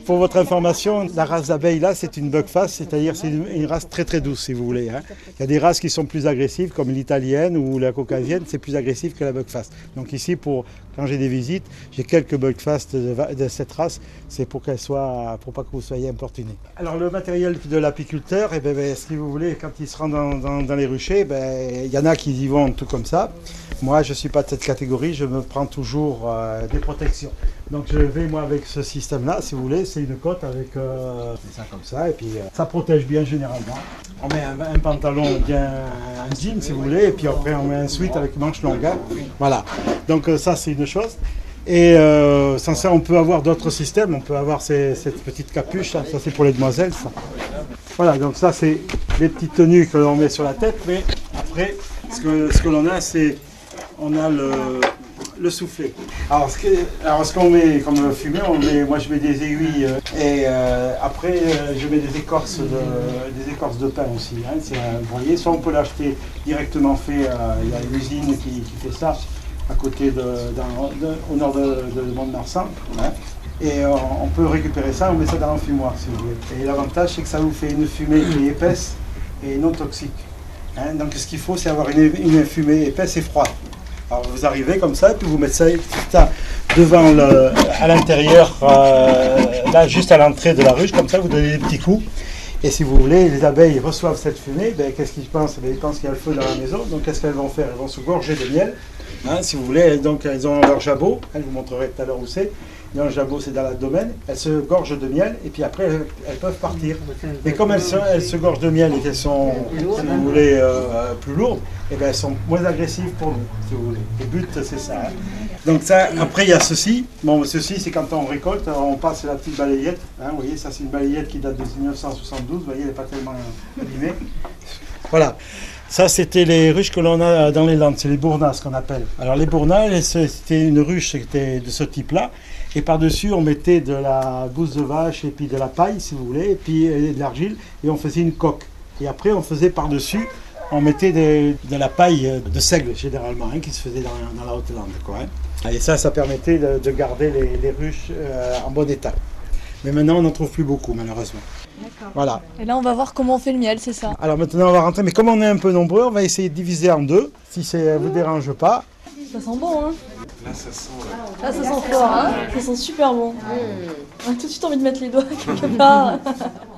pour votre information, la race d'abeille là, c'est une Buckfast, c'est-à-dire c'est une race très très douce si vous voulez. Hein. Il y a des races qui sont plus agressives, comme l'italienne ou la caucasienne, c'est plus agressif que la Buckfast. Donc ici, quand j'ai des visites, j'ai quelques Buckfast de cette race, c'est pour pas que vous soyez importunés. Alors le matériel de l'apiculteur, si vous voulez, quand il se rend dans les ruchers, il y en a qui y vont tout comme ça. Moi, je ne suis pas de cette catégorie, je me prends toujours des protections. Donc je vais moi avec ce système-là, si vous voulez, c'est une cote avec ça comme ça, et puis ça protège bien généralement. On met un pantalon bien, un jean si vous voulez, et puis après on met un sweat avec manches longues. Hein. Voilà, donc ça c'est une chose. Et sans ça, on peut avoir d'autres systèmes, on peut avoir cette petite capuche, ça c'est pour les demoiselles. Ça. Voilà, donc ça c'est les petites tenues que l'on met sur la tête, mais après, ce que l'on a, c'est, on a le soufflet. Alors ce qu'on met comme fumée, moi je mets des aiguilles et après je mets des écorces de pin aussi. Hein, vous voyez, soit on peut l'acheter directement fait, il y a une usine qui fait ça à côté au nord de Mont-de-Marsan. Hein, et on peut récupérer ça, on met ça dans un fumoir si vous voulez. Et l'avantage c'est que ça vous fait une fumée qui est épaisse et non toxique. Hein, donc ce qu'il faut c'est avoir une fumée épaisse et froide. Alors vous arrivez comme ça, puis vous mettez ça devant à l'intérieur, là juste à l'entrée de la ruche, comme ça vous donnez des petits coups. Et si vous voulez, les abeilles reçoivent cette fumée, qu'est-ce qu'ils pensent? Ils pensent qu'il y a le feu dans la maison, donc qu'est-ce qu'elles vont faire? Elles vont se gorger de miel, hein, si vous voulez, donc elles ont leur jabot, je vous montrerai tout à l'heure où c'est. Le jabot c'est dans l'abdomen, elles se gorgent de miel et puis après elles peuvent partir. Et comme elles se gorgent de miel et qu'elles sont, si vous voulez, plus lourdes, elles sont moins agressives pour nous, si vous voulez. Le but c'est ça. Hein. Donc ça, après il y a ceci. Bon, ceci c'est quand on récolte, on passe la petite balayette. Hein, vous voyez, ça c'est une balayette qui date de 1972, vous voyez, elle n'est pas tellement abîmée. Voilà. Ça, c'était les ruches que l'on a dans les Landes, c'est les bournas, ce qu'on appelle. Alors les bournas, c'était une ruche qui était de ce type-là, et par-dessus, on mettait de la gousse de vache, et puis de la paille, si vous voulez, et puis de l'argile, et on faisait une coque. Et après, on faisait par-dessus, on mettait de la paille de seigle, généralement, hein, qui se faisait dans la Haute-Lande. Quoi, hein. Et ça permettait de garder les ruches en bon état. Mais maintenant, on n'en trouve plus beaucoup, malheureusement. Voilà. Et là, on va voir comment on fait le miel, c'est ça? Alors maintenant, on va rentrer, mais comme on est un peu nombreux, on va essayer de diviser en deux, si ça ne vous dérange pas. Ça sent bon, hein? Là, ça sent... Là, ça sent fort, hein? Ça sent super bon. On a tout de suite envie de mettre les doigts quelque part.